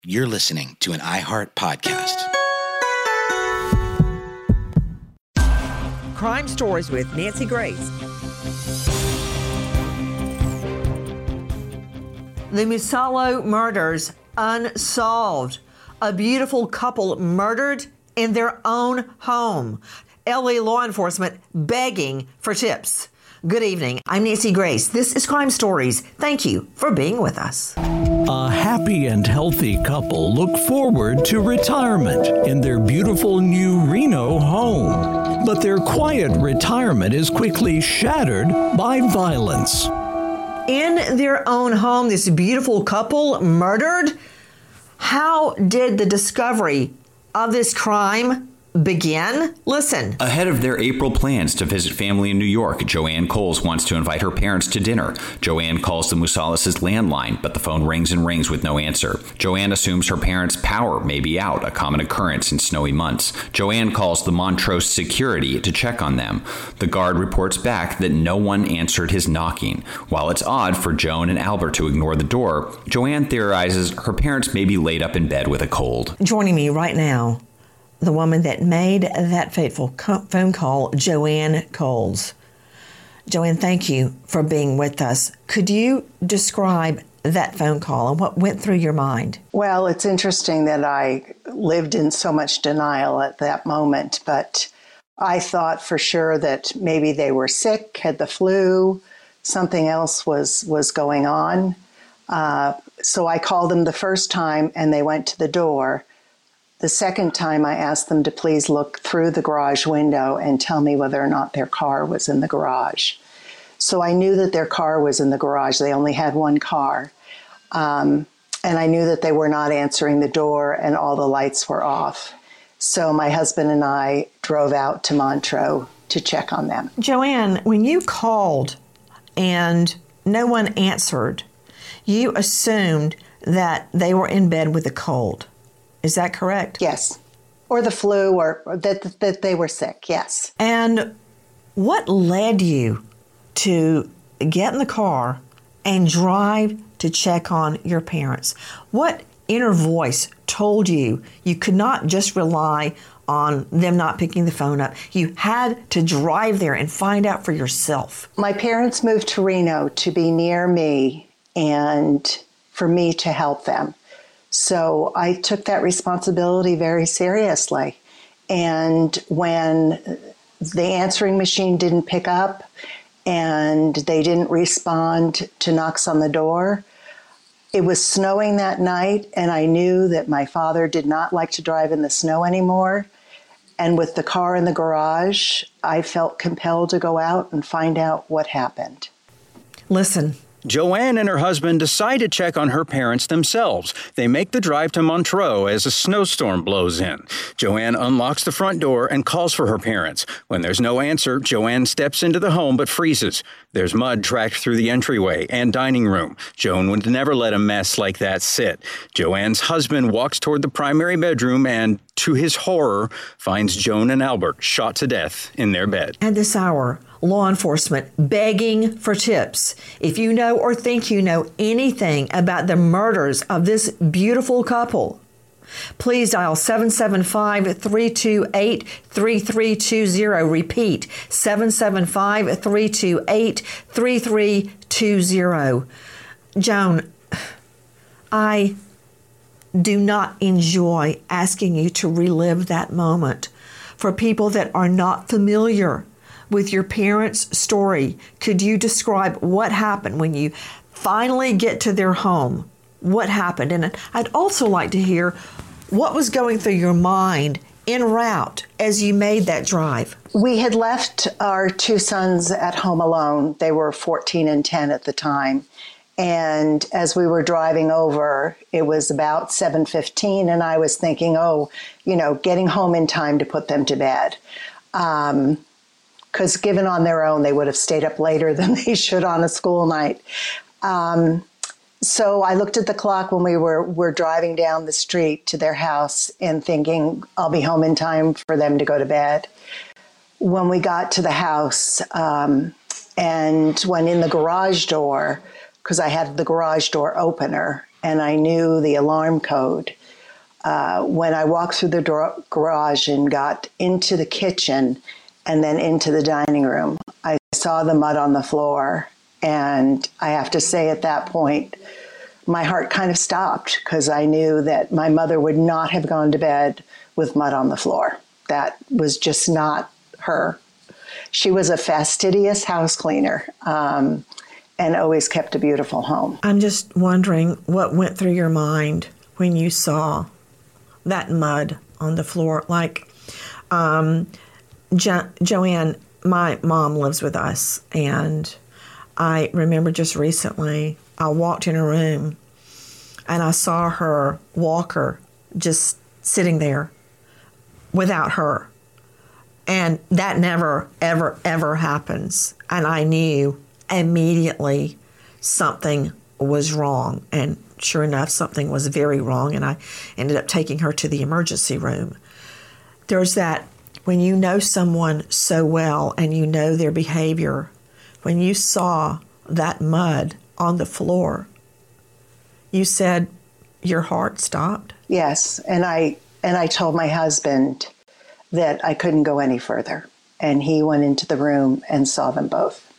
You're listening to an iHeart podcast. Crime Stories with Nancy Grace. The Musalo murders unsolved. A beautiful couple murdered in their own home. LA law enforcement begging for tips. Good evening. I'm Nancy Grace. This is Crime Stories. Thank you for being with us. A happy and healthy couple look forward to retirement in their beautiful new Reno home. But their quiet retirement is quickly shattered by violence. In their own home, this beautiful couple murdered? How did the discovery of this crime begin? Listen. Ahead of their April plans to visit family in New York, Joanne Coles wants to invite her parents to dinner. Joanne calls the Musales' landline, but the phone rings and rings with no answer. Joanne assumes her parents' power may be out, a common occurrence in snowy months. Joanne calls the Montrose security to check on them. The guard reports back that no one answered his knocking. While it's odd for Joan and Albert to ignore the door, Joanne theorizes her parents may be laid up in bed with a cold. Joining me right now, the woman that made that fateful phone call, Joanne Coles. Joanne, thank you for being with us. Could you describe that phone call and what went through your mind? Well, it's interesting that I lived in so much denial at that moment, but I thought for sure that maybe they were sick, had the flu, something else was going on. So I called them the first time and they went to the door. The second time, I asked them to please look through the garage window and tell me whether or not their car was in the garage. So I knew that their car was in the garage. They only had one car. And I knew that they were not answering the door and all the lights were off. So my husband and I drove out to Montrose to check on them. Joanne, when you called and no one answered, you assumed that they were in bed with a cold. Is that correct? Yes. Or the flu, or that they were sick, yes. And what led you to get in the car and drive to check on your parents? What inner voice told you you could not just rely on them not picking the phone up? You had to drive there and find out for yourself. My parents moved to Reno to be near me and for me to help them. So I took that responsibility very seriously. And when the answering machine didn't pick up and they didn't respond to knocks on the door, it was snowing that night, and I knew that my father did not like to drive in the snow anymore. And with the car in the garage, I felt compelled to go out and find out what happened. Listen. Joanne and her husband decide to check on her parents themselves. They make the drive to Montrose as a snowstorm blows in. Joanne unlocks the front door and calls for her parents. When there's no answer, Joanne steps into the home but freezes. There's mud tracked through the entryway and dining room. Joan would never let a mess like that sit. Joanne's husband walks toward the primary bedroom and, to his horror, finds Joan and Albert shot to death in their bed. At this hour, law enforcement begging for tips. If you know or think you know anything about the murders of this beautiful couple, please dial 775-328-3320. Repeat, 775-328-3320. Joan, I do not enjoy asking you to relive that moment. For people that are not familiar with your parents' story, could you describe what happened when you finally get to their home? What happened? And I'd also like to hear what was going through your mind en route as you made that drive. We had left our two sons at home alone. They were 14 and 10 at the time. And as we were driving over, it was about 7:15, and I was thinking, getting home in time to put them to bed. Because given on their own, they would have stayed up later than they should on a school night. So I looked at the clock when we were driving down the street to their house and thinking, I'll be home in time for them to go to bed. When we got to the house and went in the garage door, because I had the garage door opener, and I knew the alarm code. When I walked through the garage and got into the kitchen and then into the dining room, I saw the mud on the floor. And I have to say at that point, my heart kind of stopped because I knew that my mother would not have gone to bed with mud on the floor. That was just not her. She was a fastidious house cleaner and always kept a beautiful home. I'm just wondering what went through your mind when you saw that mud on the floor. Like, Joanne, my mom lives with us, and I remember just recently I walked in her room and I saw her walker just sitting there without her. And that never, ever, ever happens. And I knew immediately something was wrong. And sure enough, something was very wrong. And I ended up taking her to the emergency room. There's that, when you know someone so well and you know their behavior, when you saw that mud on the floor, you said your heart stopped? Yes, and I told my husband that I couldn't go any further, and he went into the room and saw them both.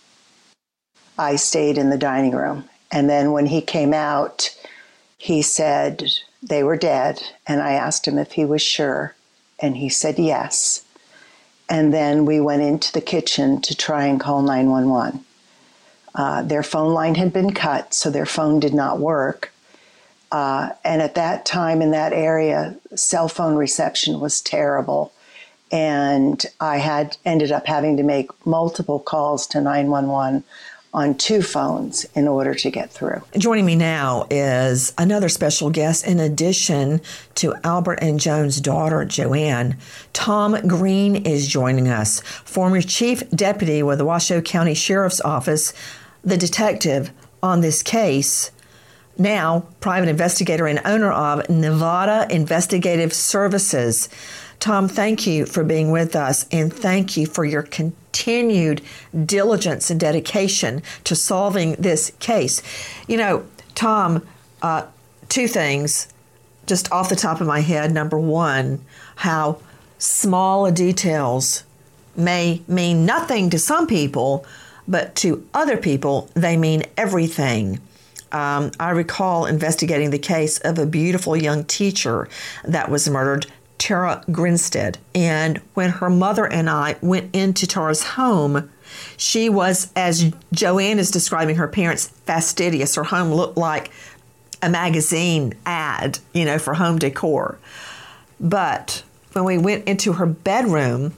I stayed in the dining room, and then when he came out, he said they were dead, and I asked him if he was sure, and he said yes. And then we went into the kitchen to try and call 911. Their phone line had been cut, so their phone did not work. And at that time in that area, cell phone reception was terrible. And I ended up having to make multiple calls to 911 on 2 phones in order to get through. Joining me now is another special guest. In addition to Albert and Joan's daughter, Joanne, Tom Green is joining us, former chief deputy with the Washoe County Sheriff's Office, the detective on this case, now private investigator and owner of Nevada Investigative Services. Tom, thank you for being with us, and thank you for your continued diligence and dedication to solving this case. You know, Tom, 2 things just off the top of my head. Number one, how small details may mean nothing to some people, but to other people, they mean everything. I recall investigating the case of a beautiful young teacher that was murdered, Tara Grinstead. And when her mother and I went into Tara's home, she was, as Joanne is describing her parents, fastidious. Her home looked like a magazine ad, for home decor. But when we went into her bedroom,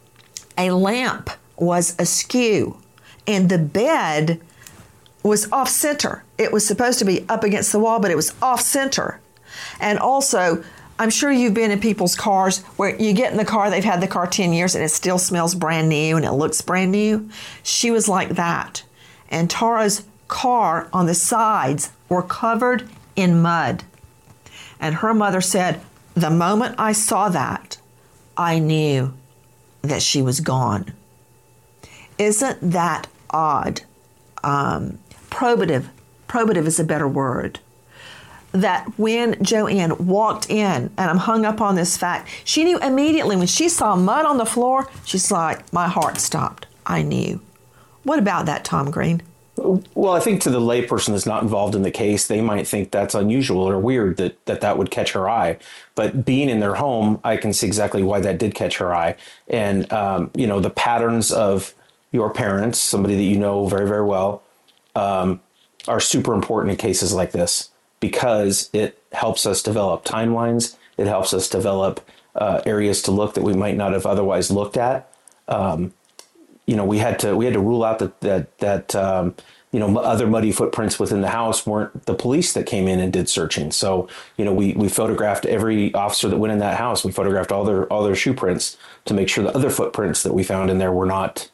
a lamp was askew, and the bed was off center. It was supposed to be up against the wall, but it was off center. And also, I'm sure you've been in people's cars where you get in the car, they've had the car 10 years and it still smells brand new and it looks brand new. She was like that. And Tara's car on the sides were covered in mud. And her mother said, the moment I saw that, I knew that she was gone. Isn't that odd? Probative is a better word. That when Joanne walked in, and I'm hung up on this fact, she knew immediately when she saw mud on the floor, she's like, my heart stopped. I knew. What about that, Tom Green? Well, I think to the layperson that's not involved in the case, they might think that's unusual or weird that would catch her eye. But being in their home, I can see exactly why that did catch her eye. And, the patterns of your parents, somebody that you know very, very well, are super important in cases like this, because it helps us develop timelines. It helps us develop areas to look that we might not have otherwise looked at. We had to rule out that other muddy footprints within the house weren't the police that came in and did searching. So we photographed every officer that went in that house. We photographed all their shoe prints to make sure the other footprints that we found in there were not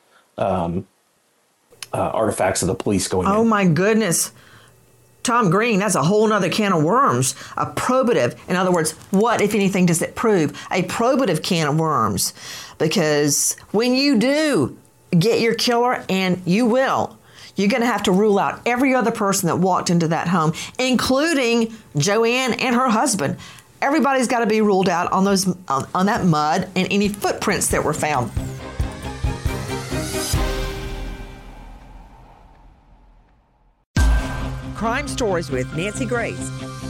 artifacts of the police going in. Oh my goodness. Tom Green, that's a whole nother can of worms. A probative, in other words, what, if anything, does it prove? A probative can of worms. Because when you do get your killer, and you will you're going to have to rule out every other person that walked into that home, including Joanne and her husband. Everybody's got to be ruled out on that mud and any footprints that were found. Crime Stories with Nancy Grace.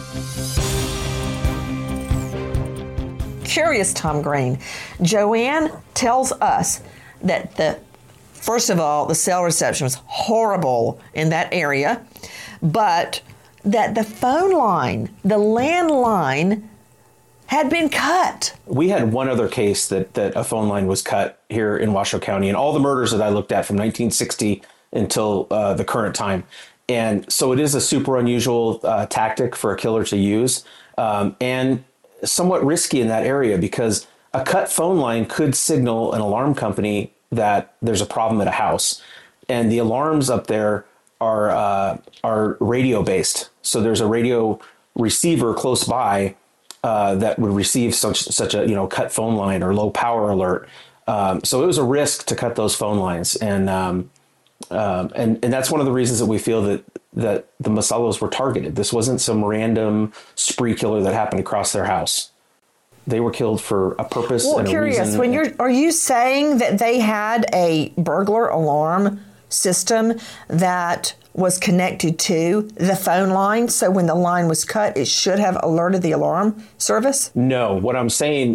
Curious Tom Green. Joanne tells us that first of all, the cell reception was horrible in that area, but that the phone line, the landline, had been cut. We had one other case that a phone line was cut here in Washoe County, and all the murders that I looked at from 1960 until the current time. And so it is a super unusual tactic for a killer to use, and somewhat risky in that area, because a cut phone line could signal an alarm company that there's a problem at a house. And the alarms up there are radio based. So there's a radio receiver close by that would receive such a cut phone line or low power alert. So it was a risk to cut those phone lines, and that's one of the reasons that we feel that the Masalos were targeted. This wasn't some random spree killer that happened across their house. They were killed for a purpose and a reason. Are you saying that they had a burglar alarm system that was connected to the phone line, so when the line was cut, it should have alerted the alarm service? No, what I'm saying,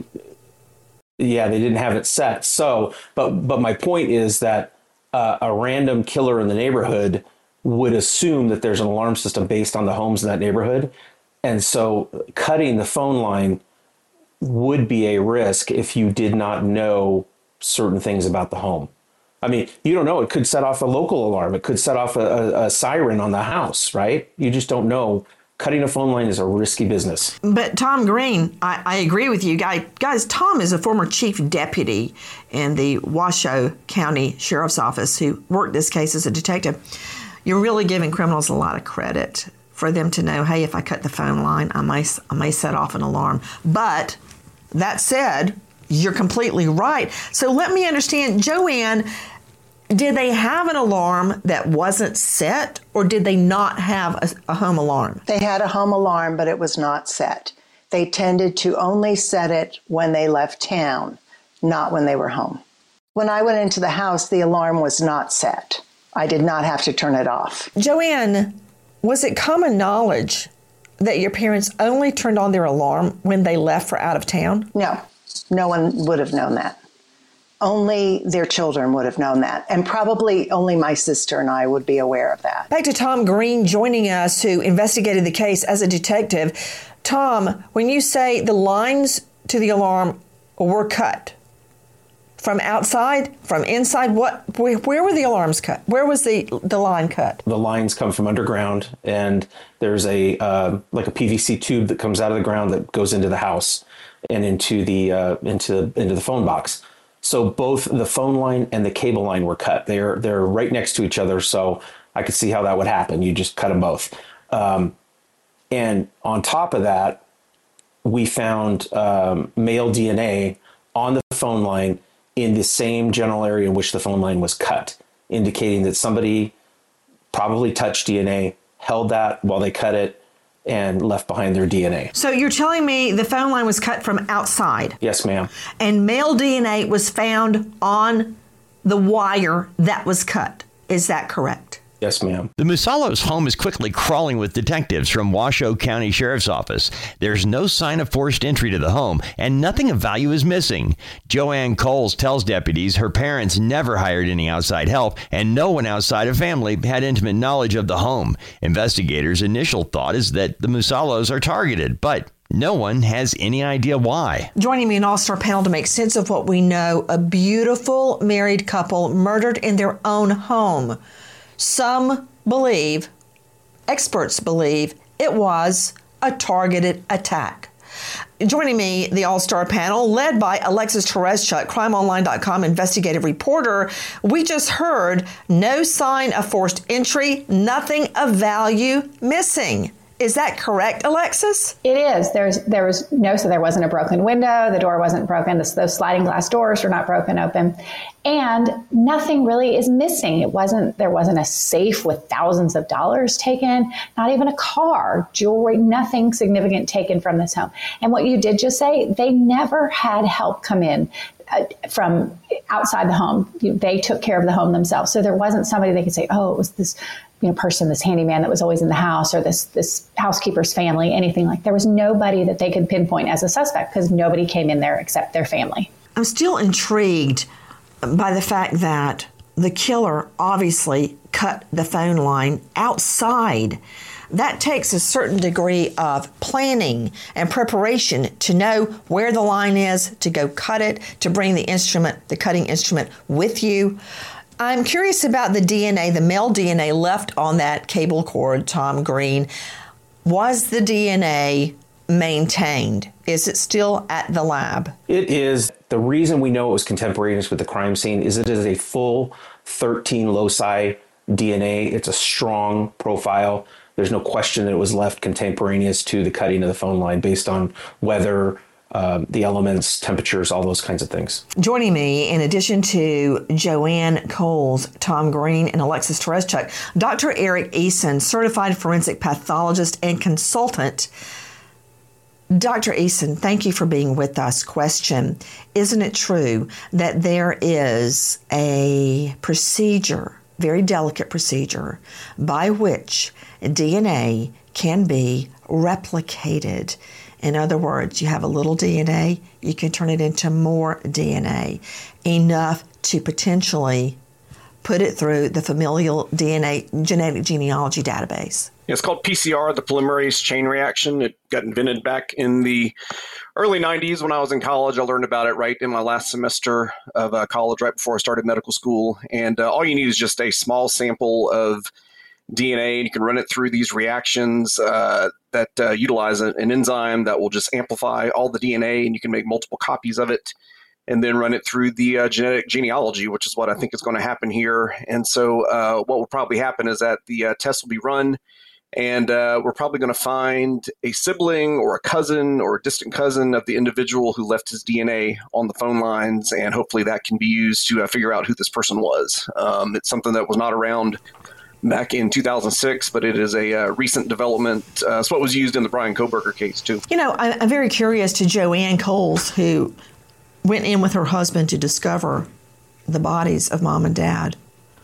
yeah, they didn't have it set. So, but my point is that a random killer in the neighborhood would assume that there's an alarm system based on the homes in that neighborhood. And so cutting the phone line would be a risk if you did not know certain things about the home. I mean, you don't know. It could set off a local alarm. It could set off a siren on the house, right? You just don't know. Cutting a phone line is a risky business. But Tom Green, I agree with you. Guys, Tom is a former chief deputy in the Washoe County Sheriff's Office who worked this case as a detective. You're really giving criminals a lot of credit for them to know, hey, if I cut the phone line, I may set off an alarm. But that said, you're completely right. So let me understand, Joanne, did they have an alarm that wasn't set, or did they not have a home alarm? They had a home alarm, but it was not set. They tended to only set it when they left town, not when they were home. When I went into the house, the alarm was not set. I did not have to turn it off. Joanne, was it common knowledge that your parents only turned on their alarm when they left for out of town? No, no one would have known that. Only their children would have known that. And probably only my sister and I would be aware of that. Back to Tom Green joining us, who investigated the case as a detective. Tom, when you say the lines to the alarm were cut, from outside, from inside, where were the alarms cut? Where was the line cut? The lines come from underground, and there's a like a PVC tube that comes out of the ground that goes into the house and into the phone box. So both the phone line and the cable line were cut. They're right next to each other, so I could see how that would happen. You just cut them both. And on top of that, we found male DNA on the phone line in the same general area in which the phone line was cut, indicating that somebody probably touched DNA, held that while they cut it, and left behind their DNA. So you're telling me the phone line was cut from outside? Yes, ma'am. And male DNA was found on the wire that was cut. Is that correct? Yes, ma'am. The Musalos' home is quickly crawling with detectives from Washoe County Sheriff's Office. There's no sign of forced entry to the home, and nothing of value is missing. Joanne Coles tells deputies her parents never hired any outside help, and no one outside of family had intimate knowledge of the home. Investigators' initial thought is that the Musalos are targeted, but no one has any idea why. Joining me in All-Star Panel to make sense of what we know, a beautiful married couple murdered in their own home. Some believe, experts believe, it was a targeted attack. Joining me, the All-Star Panel, led by Alexis Tereszcuk, crimeonline.com investigative reporter. We just heard no sign of forced entry, nothing of value missing. Is that correct, Alexis? It is. There wasn't a broken window. The door wasn't broken. Those sliding glass doors were not broken open. And nothing really is missing. There wasn't a safe with thousands of dollars taken, not even a car, jewelry, nothing significant taken from this home. And what you did just say, they never had help come in from outside the home. They took care of the home themselves. So there wasn't somebody they could say, oh, it was this person, this handyman that was always in the house, or this housekeeper's family, anything like. There was nobody that they could pinpoint as a suspect because nobody came in there except their family. I'm still intrigued by the fact that the killer obviously cut the phone line outside. That takes a certain degree of planning and preparation to know where the line is, to go cut it, to bring the cutting instrument with you. I'm curious about the DNA, the male DNA left on that cable cord, Tom Green. Was the DNA maintained? Is it still at the lab? It is. The reason we know it was contemporaneous with the crime scene is it is a full 13 loci DNA. It's a strong profile. There's no question that it was left contemporaneous to the cutting of the phone line based on weather, the elements, temperatures, all those kinds of things. Joining me, in addition to Joanne Coles, Tom Green, and Alexis Tereszcuk, Dr. Eric Eason, certified forensic pathologist and consultant. Dr. Eason, thank you for being with us. Question: isn't it true that there is a procedure, very delicate procedure, by which DNA can be replicated? In other words, you have a little DNA, you can turn it into more DNA, enough to potentially put it through the familial DNA genetic genealogy database. It's called PCR, the polymerase chain reaction. It got invented back in the early 90s when I was in college. I learned about it right in my last semester of college, right before I started medical school. And all you need is just a small sample of DNA, and you can run it through these reactions that utilize an enzyme that will just amplify all the DNA, and you can make multiple copies of it and then run it through the genetic genealogy, which is what I think is going to happen here. And so what will probably happen is that the test will be run, and we're probably going to find a sibling or a cousin or a distant cousin of the individual who left his DNA on the phone lines, and hopefully that can be used to figure out who this person was. It's something that was not around back in 2006, but it is a recent development. It's what was used in the Bryan Kohberger case, too. You know, I'm very curious to Joanne Coles, who went in with her husband to discover the bodies of mom and dad.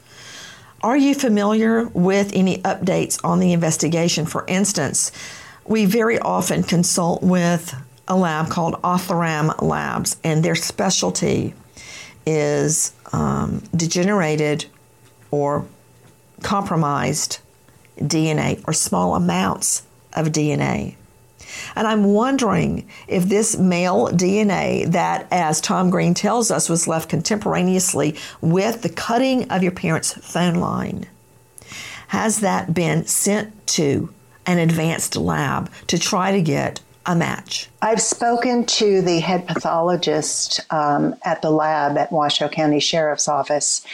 Are you familiar with any updates on the investigation? For instance, we very often consult with a lab called Othram Labs, and their specialty is degenerated or compromised DNA or small amounts of DNA. And I'm wondering if this male DNA that, as Tom Green tells us, was left contemporaneously with the cutting of your parents' phone line, has that been sent to an advanced lab to try to get a match? I've spoken to the head pathologist at the lab at Washoe County Sheriff's Office,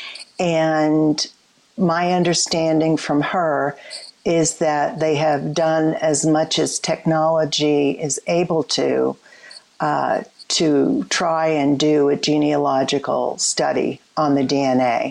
and my understanding from her is that they have done as much as technology is able to try and do a genealogical study on the DNA.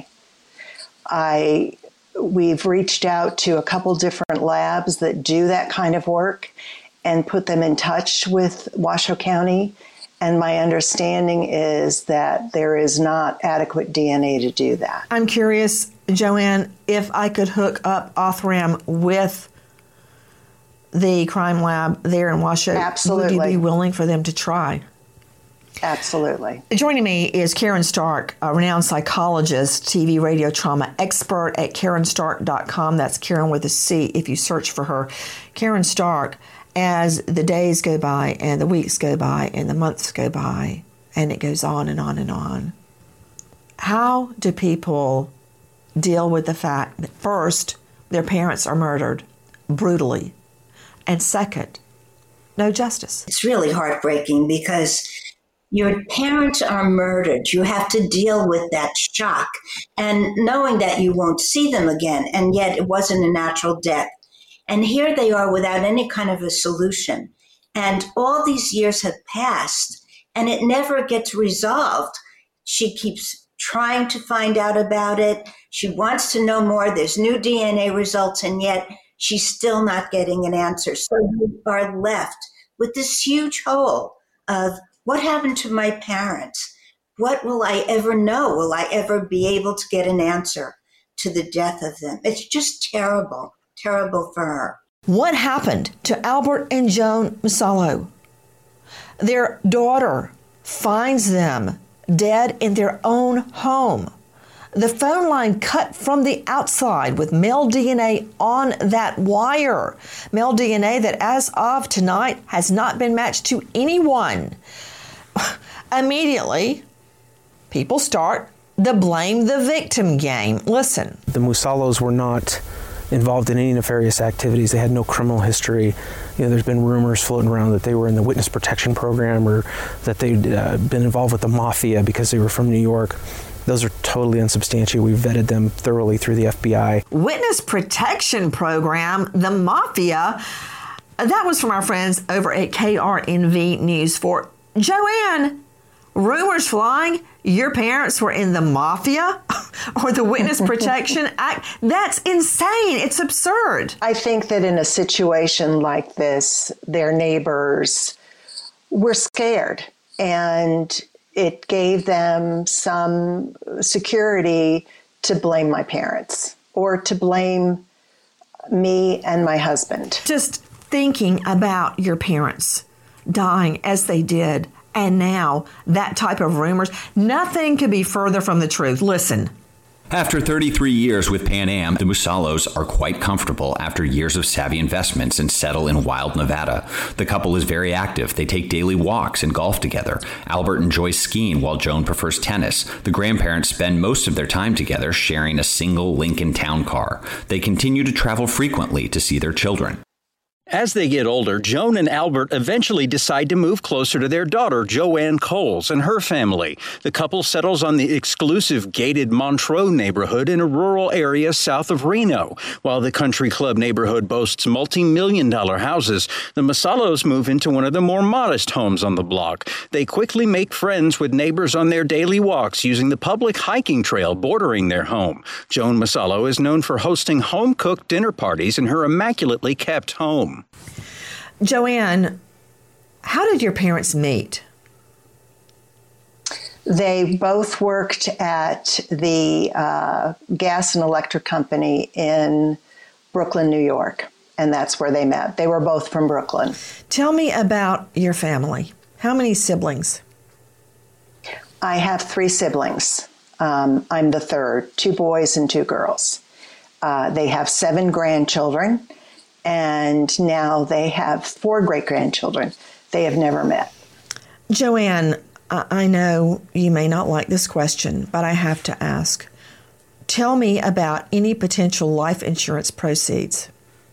We've reached out to a couple different labs that do that kind of work and put them in touch with Washoe County. And my understanding is that there is not adequate DNA to do that. I'm curious, Joanne, if I could hook up Othram with the crime lab there in Washoe. Absolutely. Would you be willing for them to try? Absolutely. Joining me is Karen Stark, a renowned psychologist, TV radio trauma expert at KarenStark.com. That's Karen with a C if you search for her. Karen Stark, as the days go by and the weeks go by and the months go by and it goes on and on and on, how do people deal with the fact that, first, their parents are murdered brutally, and second, no justice? It's really heartbreaking because your parents are murdered. You have to deal with that shock and knowing that you won't see them again, and yet it wasn't a natural death. And here they are without any kind of a solution. And all these years have passed and it never gets resolved. She keeps trying to find out about it. She wants to know more. There's new DNA results, and yet she's still not getting an answer. So you are left with this huge hole of what happened to my parents? What will I ever know? Will I ever be able to get an answer to the death of them? It's just terrible, terrible for her. What happened to Albert and Joan Musallo? Their daughter finds them dead in their own home. The phone line cut from the outside with male DNA on that wire. Male DNA that as of tonight has not been matched to anyone. Immediately, people start the blame the victim game. Listen. The Musallos were not involved in any nefarious activities. They had no criminal history. There's been rumors floating around that they were in the witness protection program or that they'd been involved with the mafia because they were from New York. Those are totally unsubstantiated. We vetted them thoroughly through the FBI. Witness protection program, the mafia. That was from our friends over at KRNV News 4. Joanne, rumors flying, your parents were in the mafia or the Witness Protection Act. That's insane. It's absurd. I think that in a situation like this, their neighbors were scared, and it gave them some security to blame my parents or to blame me and my husband. Just thinking about your parents dying as they did, and now that type of rumors, nothing could be further from the truth. Listen. After 33 years with Pan Am, the Musallos are quite comfortable after years of savvy investments and settle in wild Nevada. The couple is very active. They take daily walks and golf together. Albert enjoys skiing while Joan prefers tennis. The grandparents spend most of their time together sharing a single Lincoln Town Car. They continue to travel frequently to see their children. As they get older, Joan and Albert eventually decide to move closer to their daughter, Joanne Coles, and her family. The couple settles on the exclusive gated Montreux neighborhood in a rural area south of Reno. While the country club neighborhood boasts multi-million-dollar houses, the Musallos move into one of the more modest homes on the block. They quickly make friends with neighbors on their daily walks using the public hiking trail bordering their home. Joan Musallo is known for hosting home-cooked dinner parties in her immaculately kept home. Joanne, how did your parents meet? They both worked at the gas and electric company in Brooklyn, New York, and that's where they met. They were both from Brooklyn. Tell me about your family. How many siblings? I have 3 siblings. I'm the third, 2 boys and 2 girls. They have 7 grandchildren. And now they have 4 great-grandchildren they have never met. Joanne, I know you may not like this question, but I have to ask. Tell me about any potential life insurance proceeds.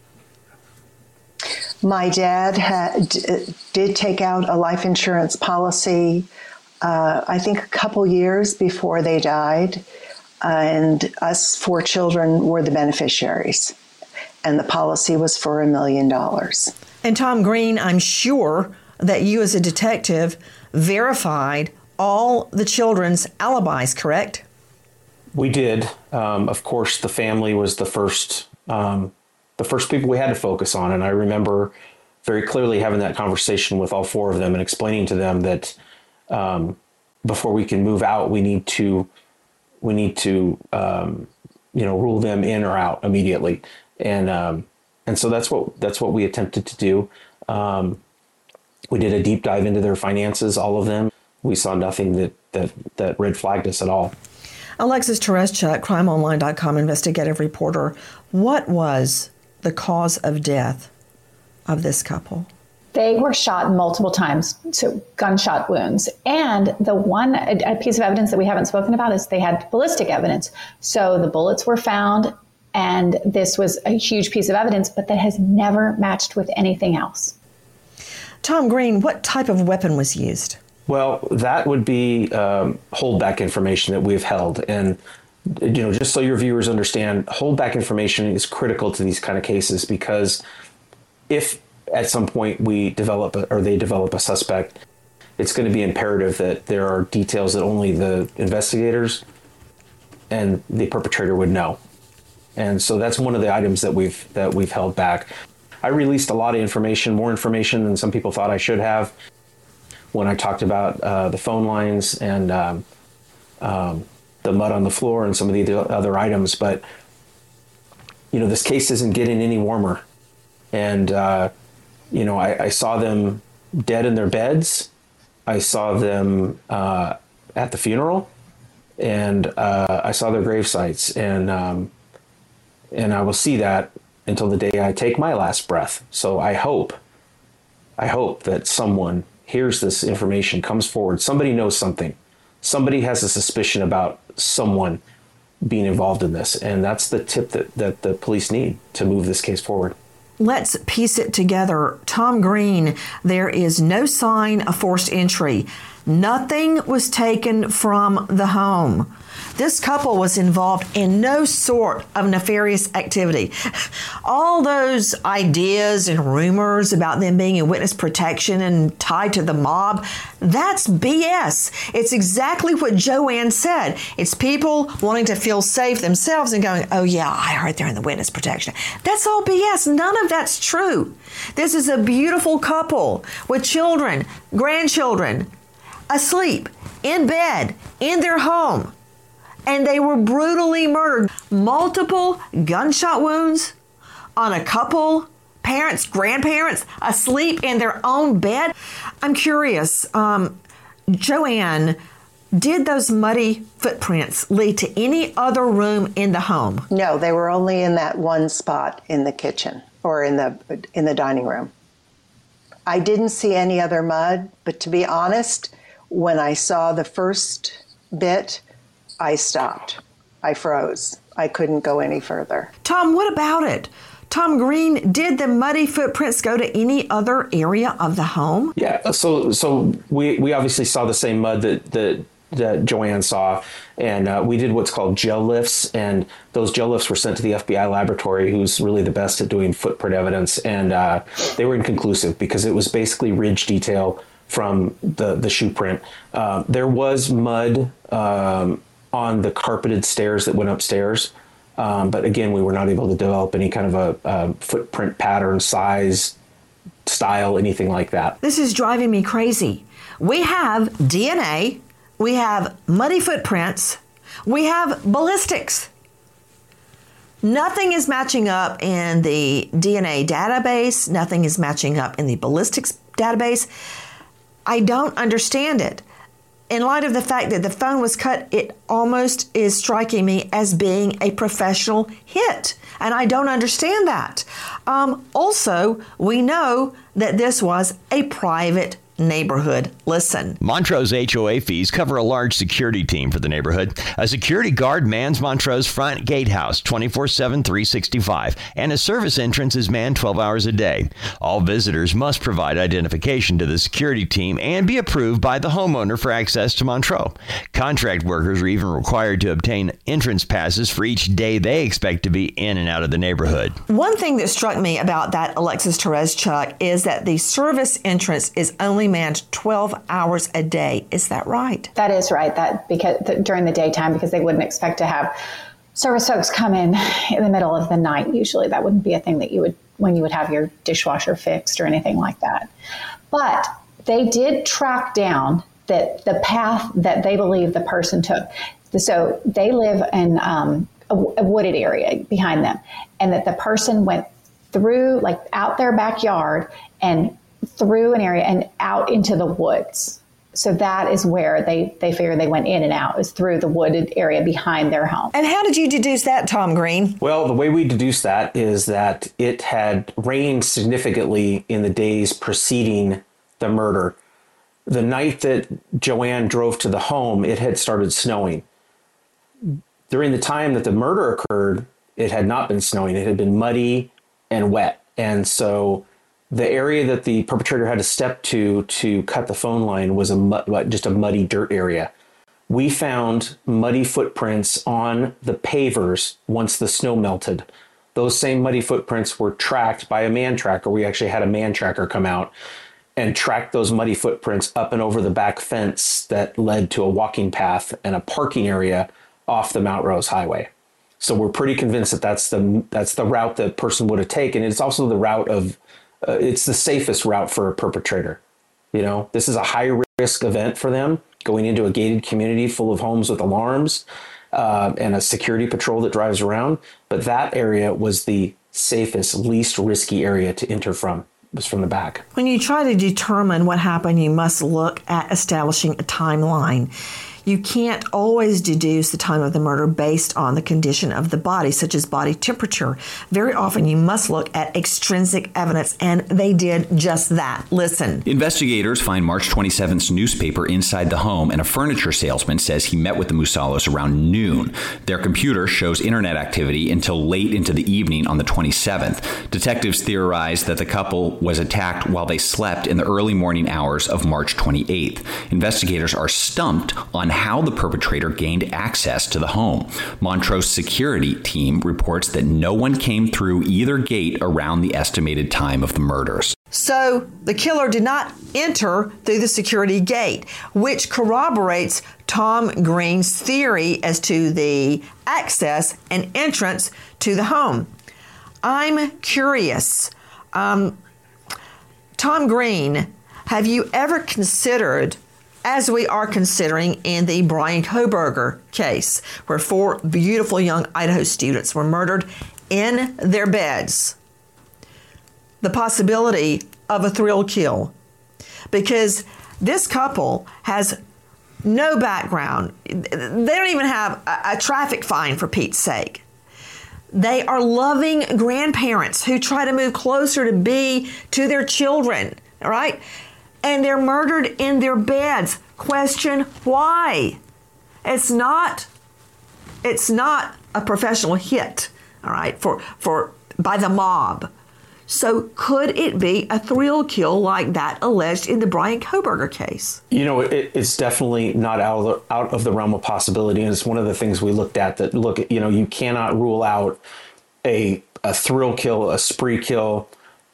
My dad did take out a life insurance policy, I think a couple years before they died, and us 4 children were the beneficiaries. And the policy was for $1 million. And Tom Green, I'm sure that you as a detective verified all the children's alibis, correct? We did. Of course, the family was the first people we had to focus on. And I remember very clearly having that conversation with all 4 of them and explaining to them that before we can move out, we need to rule them in or out immediately. And so that's what we attempted to do. We did a deep dive into their finances, all of them. We saw nothing that red flagged us at all. Alexis Tereszcuk, crimeonline.com investigative reporter. What was the cause of death of this couple? They were shot multiple times, so gunshot wounds. And a piece of evidence that we haven't spoken about is they had ballistic evidence. So the bullets were found, and this was a huge piece of evidence, but that has never matched with anything else. Tom Green, what type of weapon was used? Well, that would be holdback information that we've held. And just so your viewers understand, holdback information is critical to these kind of cases, because if at some point they develop a suspect, it's going to be imperative that there are details that only the investigators and the perpetrator would know. And so that's one of the items that we've held back. I released a lot of information, more information than some people thought I should have, when I talked about the phone lines and the mud on the floor and some of the other items. But, this case isn't getting any warmer. And, I saw them dead in their beds. I saw them at the funeral, and I saw their grave sites. And I will see that until the day I take my last breath. So I hope that someone hears this information, comes forward. Somebody knows something. Somebody has a suspicion about someone being involved in this. And that's the tip that the police need to move this case forward. Let's piece it together. Tom Green, there is no sign of forced entry. Nothing was taken from the home. This couple was involved in no sort of nefarious activity. All those ideas and rumors about them being in witness protection and tied to the mob, that's BS. It's exactly what Joanne said. It's people wanting to feel safe themselves and going, oh yeah, I heard they're in the witness protection. That's all BS. None of that's true. This is a beautiful couple with children, grandchildren, asleep, in bed, in their home. And they were brutally murdered. Multiple gunshot wounds on a couple, parents, grandparents, asleep in their own bed. I'm curious, Joanne, did those muddy footprints lead to any other room in the home? No, they were only in that one spot in the kitchen or in the dining room. I didn't see any other mud, but to be honest, when I saw the first bit, I stopped. I froze. I couldn't go any further. Tom, what about it? Tom Green, did the muddy footprints go to any other area of the home? Yeah, so we obviously saw the same mud that Joanne saw, and we did what's called gel lifts, and those gel lifts were sent to the FBI laboratory, who's really the best at doing footprint evidence, and they were inconclusive because it was basically ridge detail from the shoe print. There was mud on the carpeted stairs that went upstairs. But again, we were not able to develop any kind of a footprint pattern, size, style, anything like that. This is driving me crazy. We have DNA, we have muddy footprints, we have ballistics. Nothing is matching up in the DNA database. Nothing is matching up in the ballistics database. I don't understand it. In light of the fact that the phone was cut, it almost is striking me as being a professional hit. And I don't understand that. Also, we know that this was a private neighborhood. Listen. Montrose HOA fees cover a large security team for the neighborhood. A security guard mans Montrose front gatehouse 24/7, 365, and a service entrance is manned 12 hours a day. All visitors must provide identification to the security team and be approved by the homeowner for access to Montrose. Contract workers are even required to obtain entrance passes for each day they expect to be in and out of the neighborhood. One thing that struck me about that Alexis Tereszcuk is that the service entrance is only manned 12 hours a day. Is that right? That is right. That because during the daytime, because they wouldn't expect to have service folks come in the middle of the night. Usually that wouldn't be a thing that you would, when you would have your dishwasher fixed or anything like that. But they did track down that the path that they believe the person took. So they live in a wooded area behind them, and that the person went through, like out their backyard and through an area and out into the woods. So that is where they figure they went in and out, is through the wooded area behind their home. And how did you deduce that, Tom Green? Well, the way we deduce that is that it had rained significantly in the days preceding the murder. The night that Joanne drove to the home, it had started snowing. During the time that the murder occurred, it had not been snowing. It had been muddy and wet. And so the area that the perpetrator had to step to cut the phone line was just a muddy dirt area. we found muddy footprints on the pavers once the snow melted. Those same muddy footprints were tracked by a man tracker. We actually had a man tracker come out and track those muddy footprints up and over the back fence that led to a walking path and a parking area off the Mount Rose Highway. So we're pretty convinced that that's the route the person would have taken. It's also the route of, it's the safest route for a perpetrator. You know, this is a high risk event for them, going into a gated community full of homes with alarms and a security patrol that drives around. But that area was the safest, least risky area to enter from. Was from the back. When you try to determine what happened, you must look at establishing a timeline. You can't always deduce the time of the murder based on the condition of the body, such as body temperature. Very often you must look at extrinsic evidence, and they did just that. Listen. Investigators find March 27th's newspaper inside the home, and a furniture salesman says he met with the Musalos around noon. Their computer shows internet activity until late into the evening on the 27th. Detectives theorized that the couple was attacked while they slept in the early morning hours of March 28th. Investigators are stumped on how the perpetrator gained access to the home. Montrose security team reports that no one came through either gate around the estimated time of the murders. So the killer did not enter through the security gate, which corroborates Tom Green's theory as to the access and entrance to the home. I'm curious. Tom Green, have you ever considered, as we are considering in the Bryan Kohberger case, where 4 beautiful young Idaho students were murdered in their beds, the possibility of a thrill kill? Because this couple has no background. They don't even have a traffic fine, for Pete's sake. They are loving grandparents who try to move closer to be to their children, all right? And they're murdered in their beds. Question why? It's not a professional hit, all right, by the mob. So could it be a thrill kill like that alleged in the Bryan Kohberger case? You know, it's definitely not out of the realm of possibility, and it's one of the things we looked at. That you cannot rule out a thrill kill, a spree kill,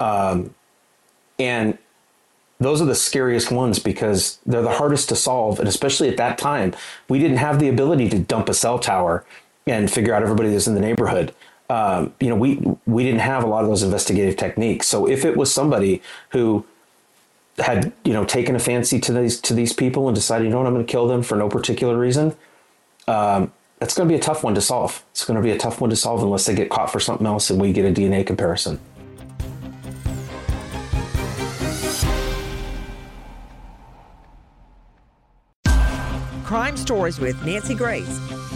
and those are the scariest ones because they're the hardest to solve. And especially at that time, we didn't have the ability to dump a cell tower and figure out everybody that's in the neighborhood. We didn't have a lot of those investigative techniques. So if it was somebody who had, taken a fancy to these people and decided, I'm going to kill them for no particular reason, that's going to be a tough one to solve. It's going to be a tough one to solve unless they get caught for something else and we get a DNA comparison. Crime Stories with Nancy Grace.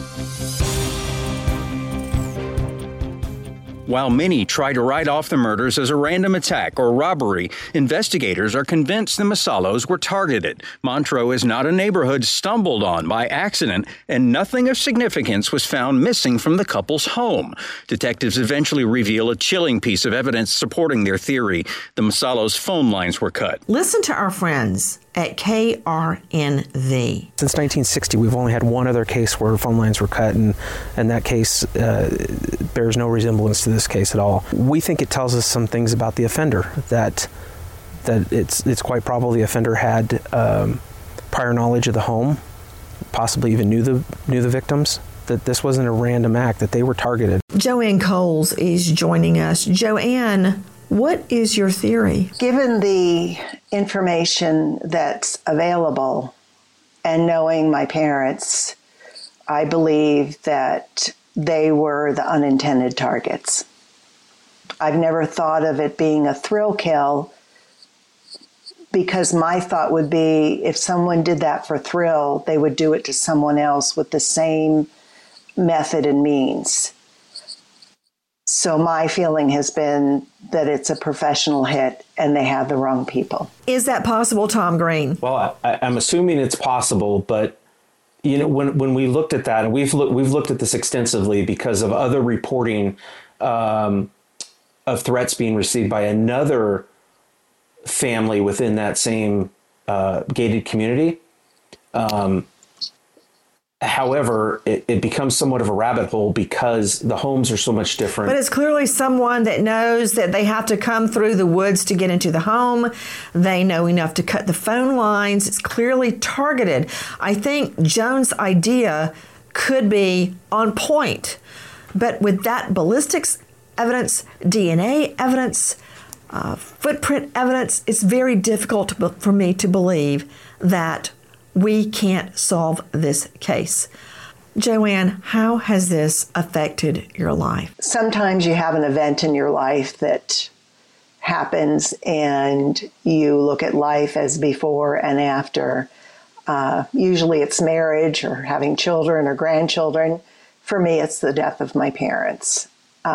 While many try to write off the murders as a random attack or robbery, investigators are convinced the Musalos were targeted. Montrose is not a neighborhood stumbled on by accident, and nothing of significance was found missing from the couple's home. Detectives eventually reveal a chilling piece of evidence supporting their theory. The Musalos' phone lines were cut. Listen to our friends at KRNV. Since 1960, we've only had one other case where phone lines were cut, and that case bears no resemblance to this case at all. We think it tells us some things about the offender, that it's quite probable the offender had prior knowledge of the home, possibly even knew the victims, that this wasn't a random act, that they were targeted. Joanne Coles is joining us. Joanne, what is your theory? Given the information that's available and knowing my parents, I believe that they were the unintended targets. I've never thought of it being a thrill kill because my thought would be if someone did that for thrill, they would do it to someone else with the same method and means. So my feeling has been that it's a professional hit and they have the wrong people. Is that possible, Tom Green? Well, I'm assuming it's possible, but when we looked at that, and we've looked at this extensively because of other reporting of threats being received by another family within that same gated community. However, it becomes somewhat of a rabbit hole because the homes are so much different. But it's clearly someone that knows that they have to come through the woods to get into the home. They know enough to cut the phone lines. It's clearly targeted. I think Joan's idea could be on point. But with that ballistics evidence, DNA evidence, footprint evidence, it's very difficult for me to believe that we can't solve this case. Joanne, how has this affected your life? Sometimes you have an event in your life that happens and you look at life as before and after. Usually it's marriage or having children or grandchildren. For me, it's the death of my parents.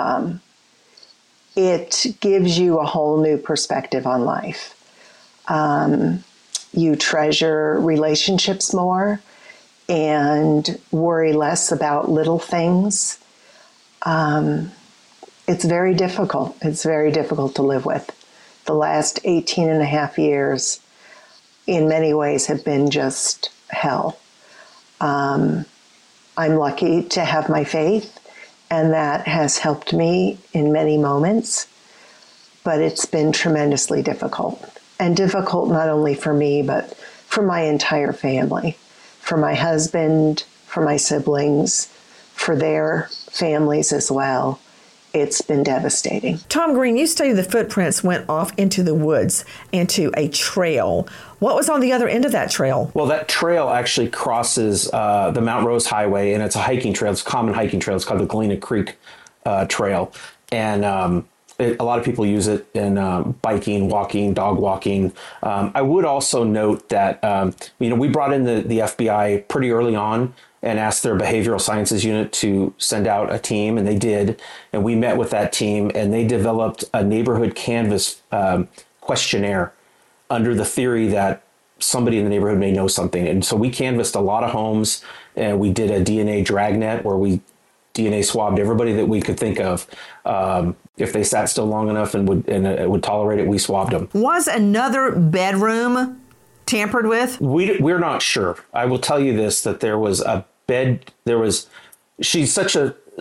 It gives you a whole new perspective on life. You treasure relationships more and worry less about little things. It's very difficult. It's very difficult to live with. The last 18 and a half years, in many ways, have been just hell. I'm lucky to have my faith, and that has helped me in many moments, but it's been tremendously difficult. And difficult not only for me, but for my entire family, for my husband, for my siblings, for their families as well. It's been devastating. Tom Green, you stated the footprints went off into the woods, into a trail. What was on the other end of that trail? Well, that trail actually crosses the Mount Rose Highway, and it's a hiking trail. It's a common hiking trail. It's called the Galena Creek Trail. And a lot of people use it in biking, walking, dog walking. I would also note that, we brought in the FBI pretty early on and asked their behavioral sciences unit to send out a team, and they did. And we met with that team, and they developed a neighborhood canvas questionnaire under the theory that somebody in the neighborhood may know something. And so we canvassed a lot of homes, and we did a DNA dragnet where we DNA swabbed everybody that we could think of. If they sat still long enough and would tolerate it, we swabbed them. Was another bedroom tampered with? We're not sure. I will tell you this, that there was a bed. She's such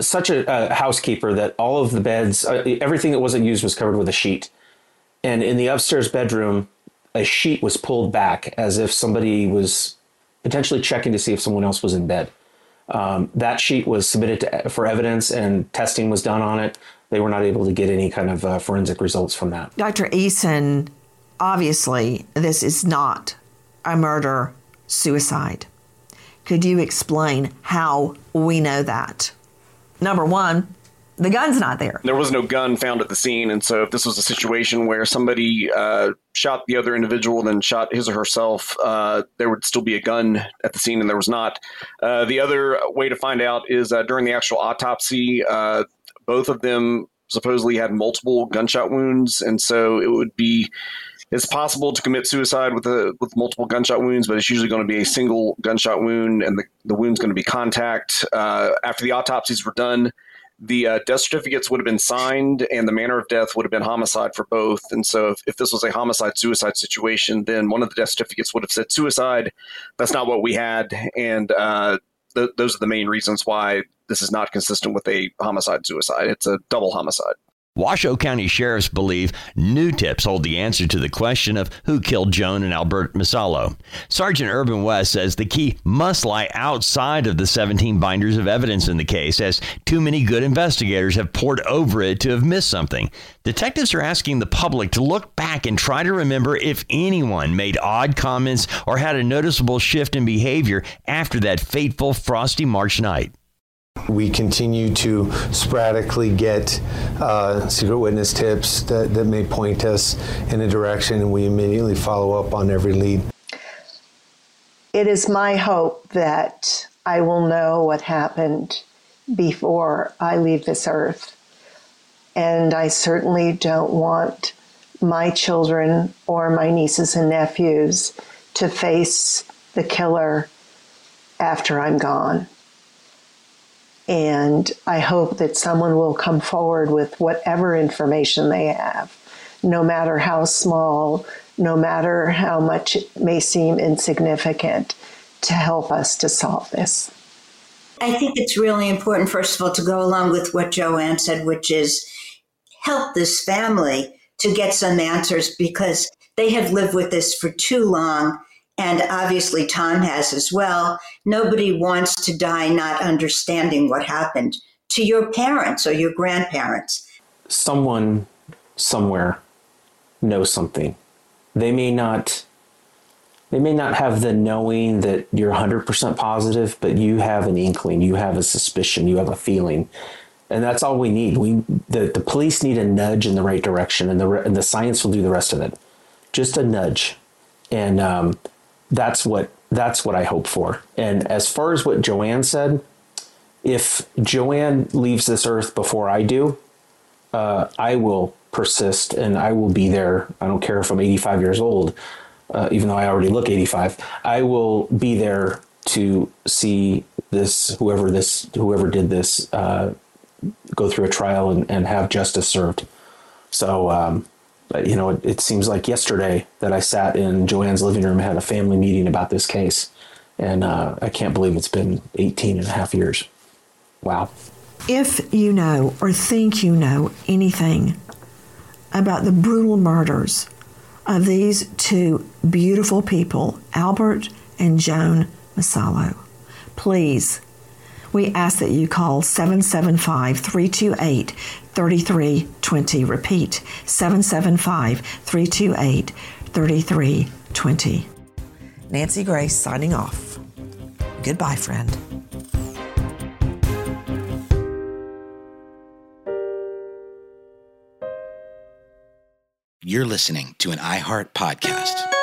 a housekeeper that all of the beds, everything that wasn't used was covered with a sheet. And in the upstairs bedroom, a sheet was pulled back as if somebody was potentially checking to see if someone else was in bed. That sheet was submitted for evidence and testing was done on it. They were not able to get any kind of forensic results from that. Dr. Eason, obviously, this is not a murder-suicide. Could you explain how we know that? Number one, the gun's not there. There was no gun found at the scene, and so if this was a situation where somebody shot the other individual, then shot his or herself, there would still be a gun at the scene, and there was not. The other way to find out is during the actual autopsy, both of them supposedly had multiple gunshot wounds, and so it's possible to commit suicide with multiple gunshot wounds, but it's usually going to be a single gunshot wound, and the wound's going to be contact. After the autopsies were done, the death certificates would have been signed, and the manner of death would have been homicide for both. And so if this was a homicide-suicide situation, then one of the death certificates would have said suicide. That's not what we had, and those are the main reasons why this is not consistent with a homicide-suicide. It's a double homicide. Washoe County sheriffs believe new tips hold the answer to the question of who killed Joan and Albert Masallo. Sergeant Urban West says the key must lie outside of the 17 binders of evidence in the case, as too many good investigators have poured over it to have missed something. Detectives are asking the public to look back and try to remember if anyone made odd comments or had a noticeable shift in behavior after that fateful frosty March night. We continue to sporadically get secret witness tips that may point us in a direction, and we immediately follow up on every lead. It is my hope that I will know what happened before I leave this earth. And I certainly don't want my children or my nieces and nephews to face the killer after I'm gone. And I hope that someone will come forward with whatever information they have, no matter how small, no matter how much it may seem insignificant, to help us to solve this. I think it's really important, first of all, to go along with what Joanne said, which is help this family to get some answers because they have lived with this for too long. And obviously Tom has as well. Nobody wants to die not understanding what happened to your parents or your grandparents. Someone somewhere knows something. They may not have the knowing that you're 100% positive, but you have an inkling, you have a suspicion, you have a feeling. And that's all we need. The police need a nudge in the right direction, and the science will do the rest of it. Just a nudge. And that's what I hope for. And as far as what Joanne said, if Joanne leaves this earth before I do, I will persist and I will be there. I don't care if I'm 85 years old, even though I already look 85. I will be there to see whoever did this go through a trial and have justice served. So, it seems like yesterday that I sat in Joanne's living room and had a family meeting about this case. And I can't believe it's been 18 and a half years. Wow. If you know or think you know anything about the brutal murders of these two beautiful people, Albert and Joan Mesallo, please, we ask that you call 775-328-3320. Repeat, 775-328-3320. Nancy Grace signing off. Goodbye, friend. You're listening to an iHeart podcast.